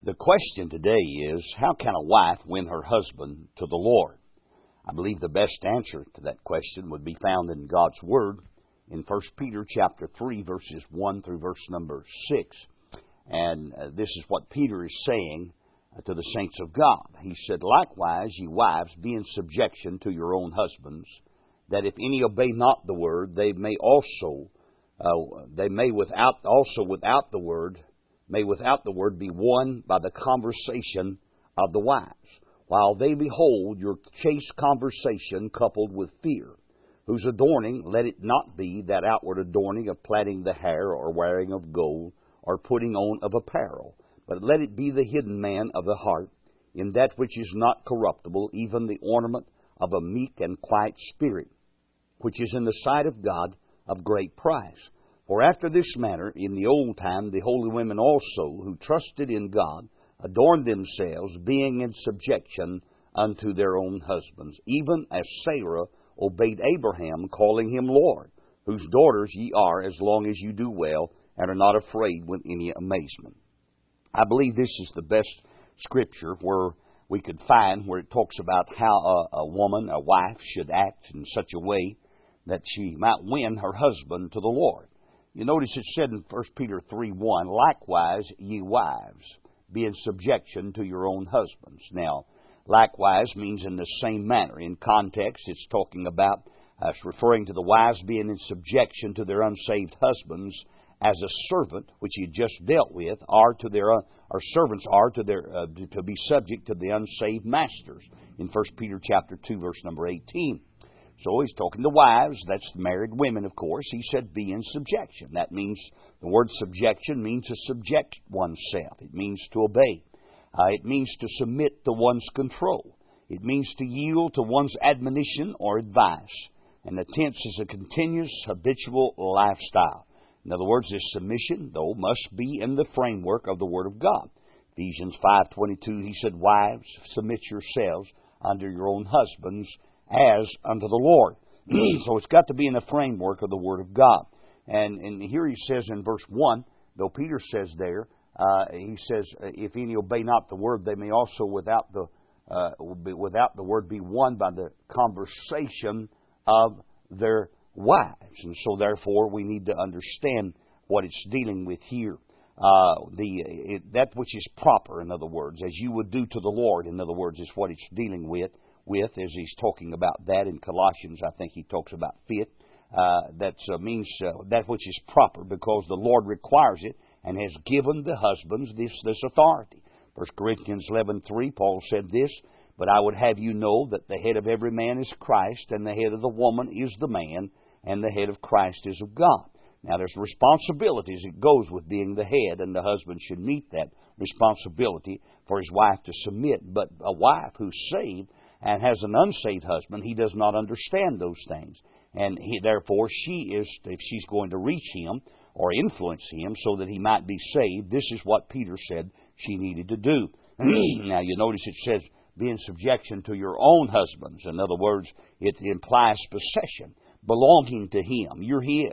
The question today is, how can a wife win her husband to the Lord? I believe the best answer to that question would be found in God's Word in 1 Peter chapter 3, verses 1 through verse number 6. And this is what Peter is saying to the saints of God. He said, "Likewise, ye wives, be in subjection to your own husbands, that if any obey not the word, they may without the word be won by the conversation of the wives, while they behold your chaste conversation coupled with fear, whose adorning let it not be that outward adorning of plaiting the hair, or wearing of gold, or putting on of apparel, but let it be the hidden man of the heart, in that which is not corruptible, even the ornament of a meek and quiet spirit, which is in the sight of God of great price. For after this manner, in the old time, the holy women also, who trusted in God, adorned themselves, being in subjection unto their own husbands, even as Sarah obeyed Abraham, calling him Lord, whose daughters ye are, as long as you do well, and are not afraid with any amazement." I believe this is the best scripture where we could find where it talks about how a woman, a wife, should act in such a way that she might win her husband to the Lord. You notice it said in 1 Peter 3:1, "Likewise, ye wives, be in subjection to your own husbands." Now, likewise means in the same manner. In context, it's talking about, it's referring to the wives being in subjection to their unsaved husbands as a servant, which he just dealt with, servants are to be subject to the unsaved masters in 1 Peter chapter 2, verse number 18. So he's talking to wives, that's the married women, of course. He said, be in subjection. That means, the word subjection means to subject oneself. It means to obey. It means to submit to one's control. It means to yield to one's admonition or advice. And the tense is a continuous, habitual lifestyle. In other words, this submission, though, must be in the framework of the Word of God. Ephesians 5:22, he said, "Wives, submit yourselves unto your own husbands as unto the Lord." So it's got to be in the framework of the Word of God. And here he says in verse 1, though Peter says there, he says, "If any obey not the word, they may also without the word be won by the conversation of their wives." And so therefore we need to understand what it's dealing with here. That which is proper, in other words, as you would do to the Lord, in other words, is what it's dealing with as he's talking about that. In Colossians, I think he talks about fit. That means that which is proper, because the Lord requires it and has given the husbands this authority. 1 Corinthians 11:3, Paul said this, "But I would have you know that the head of every man is Christ, and the head of the woman is the man, and the head of Christ is of God." Now, there's responsibilities that goes with being the head, and the husband should meet that responsibility for his wife to submit. But a wife who's saved and has an unsaved husband, he does not understand those things. And therefore, if she's going to reach him or influence him so that he might be saved, this is what Peter said she needed to do. Now, you notice it says, "Be in subjection to your own husbands." In other words, it implies possession, belonging to him. You're his.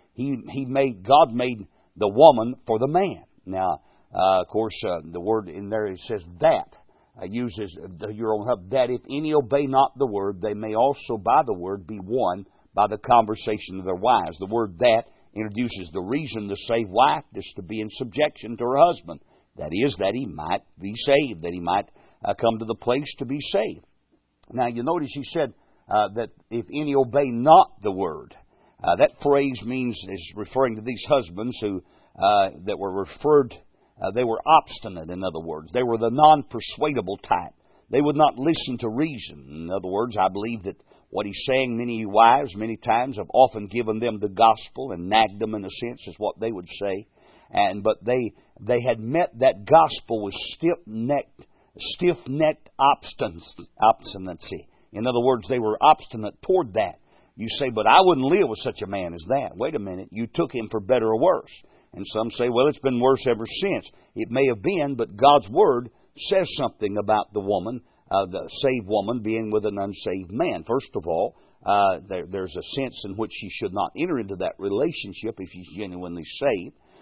God made the woman for the man. Now, of course, the word in there, it says that, uses your own husband, "that if any obey not the word, they may also by the word be won by the conversation of their wives." The word "that" introduces the reason the saved wife is to be in subjection to her husband. That is, that he might be saved, that he might come to the place to be saved. Now, you notice he said that if any obey not the word. That phrase is referring to these husbands who that were referred. They were obstinate, in other words. They were the non-persuadable type. They would not listen to reason. In other words, I believe that what he's saying, many wives, many times, have often given them the gospel and nagged them, in a sense, is what they would say. But they had met that gospel with stiff-necked obstinacy. In other words, they were obstinate toward that. You say, "But I wouldn't live with such a man as that." Wait a minute. You took him for better or worse. And some say, "Well, it's been worse ever since." It may have been, but God's Word says something about the woman, the saved woman, being with an unsaved man. First of all, there's a sense in which she should not enter into that relationship if she's genuinely saved.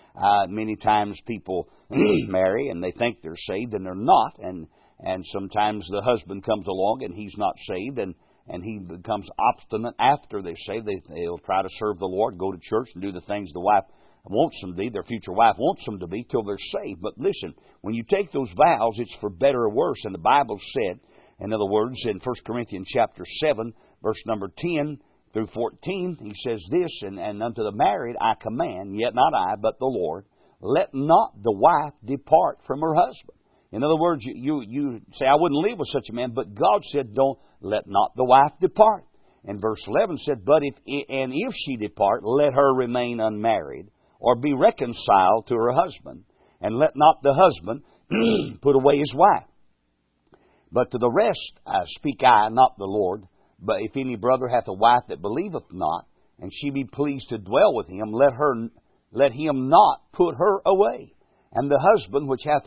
Many times people marry and they think they're saved and they're not, and sometimes the husband comes along and he's not saved, and he becomes obstinate after they're saved. They'll try to serve the Lord, go to church, and do the things the wife wants them to be, their future wife wants them to be, till they're saved. But listen, when you take those vows, it's for better or worse. And the Bible said, in other words, in 1 Corinthians chapter 7, verse number 10 through 14, he says this, and unto the married I command, yet not I, but the Lord, let not the wife depart from her husband. In other words, you say, I wouldn't live with such a man, but God said, don't let not the wife depart. And verse 11 said, but if she depart, let her remain unmarried, or be reconciled to her husband, and let not the husband put away his wife. But to the rest speak I, not the Lord. But if any brother hath a wife that believeth not, and she be pleased to dwell with him, let him not put her away. And the husband which hath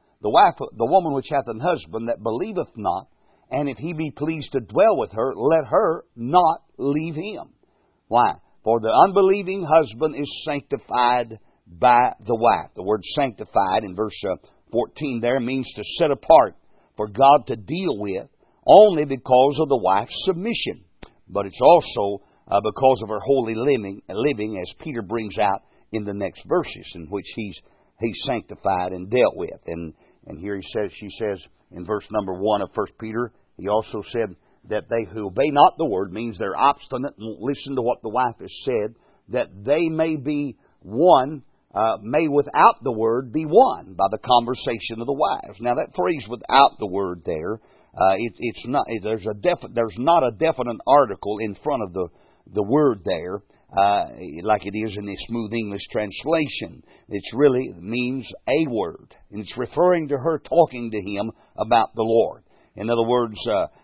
the woman which hath an husband that believeth not, and if he be pleased to dwell with her, let her not leave him. Why? For the unbelieving husband is sanctified by the wife. The word sanctified in verse 14 there means to set apart for God to deal with, only because of the wife's submission. But it's also because of her holy living, as Peter brings out in the next verses, in which he's sanctified and dealt with. And here she says in verse number 1 of 1 Peter, he also said that they who obey not the word, means they're obstinate and won't listen to what the wife has said, that they may be one, may without the word be won by the conversation of the wives. Now that phrase without the word there, it's not, there's not a definite article in front of the word there, like it is in the Smooth English translation. It really means a word, and it's referring to her talking to him about the Lord. In other words,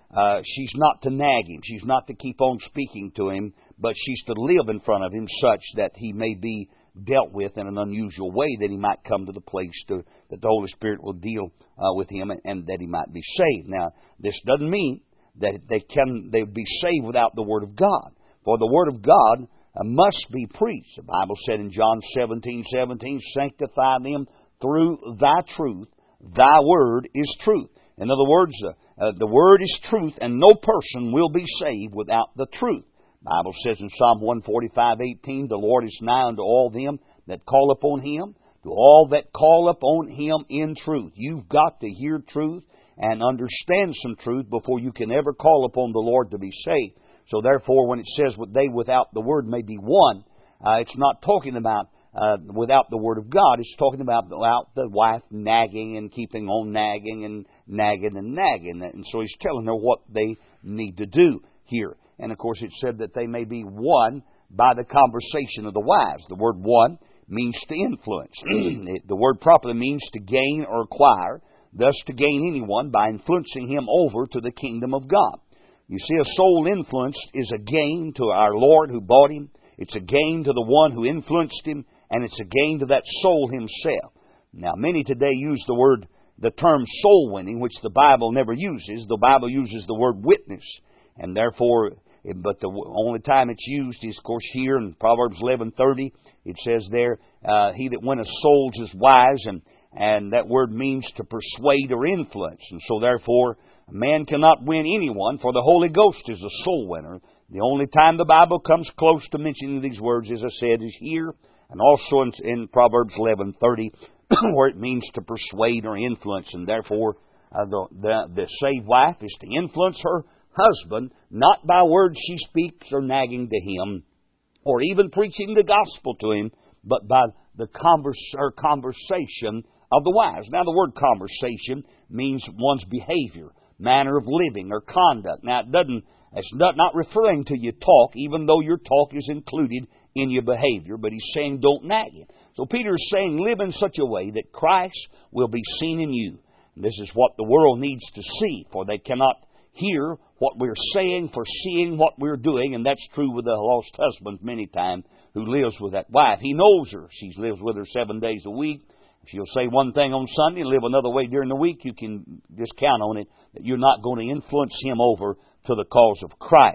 she's not to nag him, she's not to keep on speaking to him, but she's to live in front of him such that he may be dealt with in an unusual way, that he might come to the place that the Holy Spirit will deal with him, and that he might be saved. Now, this doesn't mean that they would be saved without the Word of God. For the Word of God must be preached. The Bible said in John 17:17, sanctify them through thy truth. Thy word is truth. In other words, the Word is truth, and no person will be saved without the truth. The Bible says in Psalm 145:18, the Lord is nigh unto all them that call upon Him, to all that call upon Him in truth. You've got to hear truth and understand some truth before you can ever call upon the Lord to be saved. So therefore, when it says they without the Word may be won, it's not talking about without the Word of God. It's talking about without the wife nagging and keeping on nagging and nagging and nagging. And so He's telling her what they need to do here. And of course it said that they may be won by the conversation of the wives. The word won means to influence. The word properly means to gain or acquire, thus to gain anyone by influencing him over to the kingdom of God. You see, a soul influence is a gain to our Lord who bought him. It's a gain to the one who influenced him, and it's a gain to that soul himself. Now, many today use the term soul winning, which the Bible never uses. The Bible uses the word witness, and therefore, but the only time it's used is, of course, here in Proverbs 11:30. It says there, he that winneth souls is wise, and that word means to persuade or influence. And so therefore, a man cannot win anyone, for the Holy Ghost is a soul winner. The only time the Bible comes close to mentioning these words, as I said, is here, and also in Proverbs 11:30, where it means to persuade or influence. And therefore, the saved wife is to influence her husband, not by words she speaks or nagging to him, or even preaching the gospel to him, but by the conversation of the wives. Now, the word conversation means one's behavior, manner of living, or conduct. Now, it's not referring to your talk, even though your talk is included in your behavior, but he's saying don't nag him. So Peter is saying live in such a way that Christ will be seen in you. And this is what the world needs to see, for they cannot hear what we're saying for seeing what we're doing, and that's true with the lost husband many times who lives with that wife. He knows her. She lives with her 7 days a week. She'll say one thing on Sunday and live another way during the week. You can just count on it that you're not going to influence him over to the cause of Christ.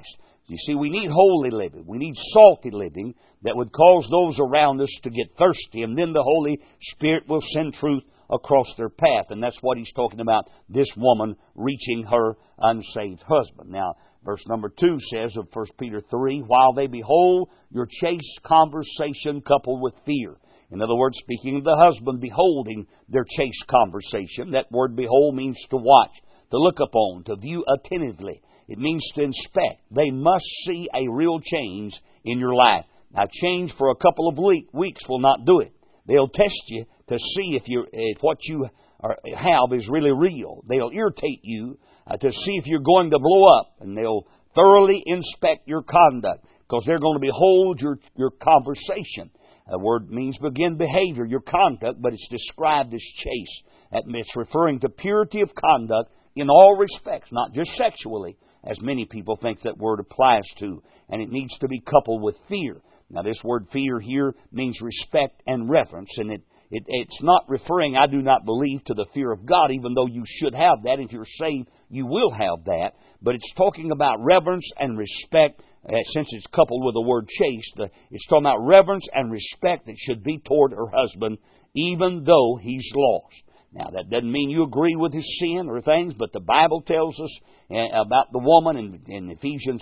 You see, we need holy living. We need salty living that would cause those around us to get thirsty, and then the Holy Spirit will send truth across their path. And that's what he's talking about, this woman reaching her unsaved husband. Now, verse number 2 says of 1 Peter 3, while they behold your chaste conversation coupled with fear. In other words, speaking of the husband beholding their chaste conversation. That word behold means to watch, to look upon, to view attentively. It means to inspect. They must see a real change in your life. Now, change for a couple of weeks will not do it. They'll test you to see if what you have is really real. They'll irritate you to see if you're going to blow up, and they'll thoroughly inspect your conduct because they're going to behold your conversation. The word means begin behavior, your conduct, but it's described as chaste. It's referring to purity of conduct in all respects, not just sexually, as many people think that word applies to. And it needs to be coupled with fear. Now, this word fear here means respect and reverence, and it's not referring, I do not believe, to the fear of God, even though you should have that. If you're saved, you will have that. But it's talking about reverence and respect, since it's coupled with the word chaste. It's talking about reverence and respect that should be toward her husband, even though he's lost. Now, that doesn't mean you agree with his sin or things, but the Bible tells us about the woman in Ephesians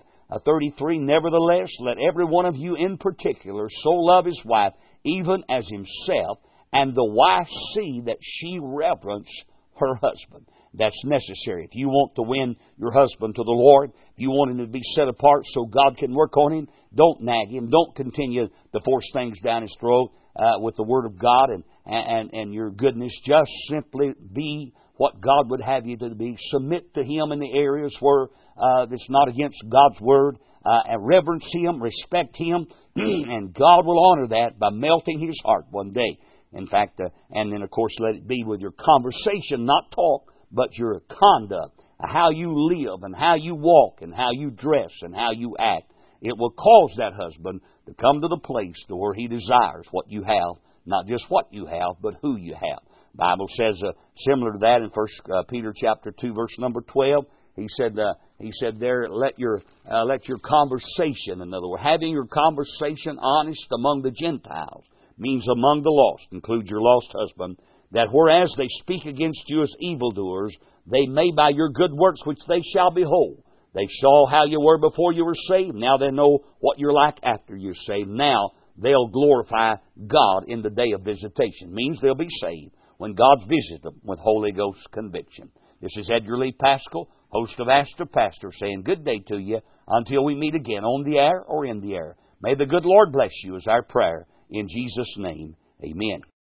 5:33. Nevertheless, let every one of you in particular so love his wife, even as himself, and the wife see that she reverence her husband. That's necessary. If you want to win your husband to the Lord, if you want him to be set apart so God can work on him, don't nag him. Don't continue to force things down his throat with the Word of God and your goodness. Just simply be what God would have you to be. Submit to him in the areas where it's not against God's Word. And reverence him, respect him, and God will honor that by melting his heart one day. In fact, and then of course let it be with your conversation, not talk, but your conduct, how you live and how you walk and how you dress and how you act. It will cause that husband to come to the place to where he desires what you have, not just what you have, but who you have. The Bible says similar to that in 1 Peter chapter 2, verse number 12. He said there, let your conversation, in other words, having your conversation honest among the Gentiles, means among the lost, include your lost husband, that whereas they speak against you as evildoers, they may by your good works which they shall behold. They saw how you were before you were saved. Now they know what you're like after you're saved. Now they'll glorify God in the day of visitation. Means they'll be saved when God visits them with Holy Ghost conviction. This is Edgar Lee Pascal, host of Ask the Pastor, saying good day to you until we meet again on the air or in the air. May the good Lord bless you is our prayer. In Jesus' name, amen.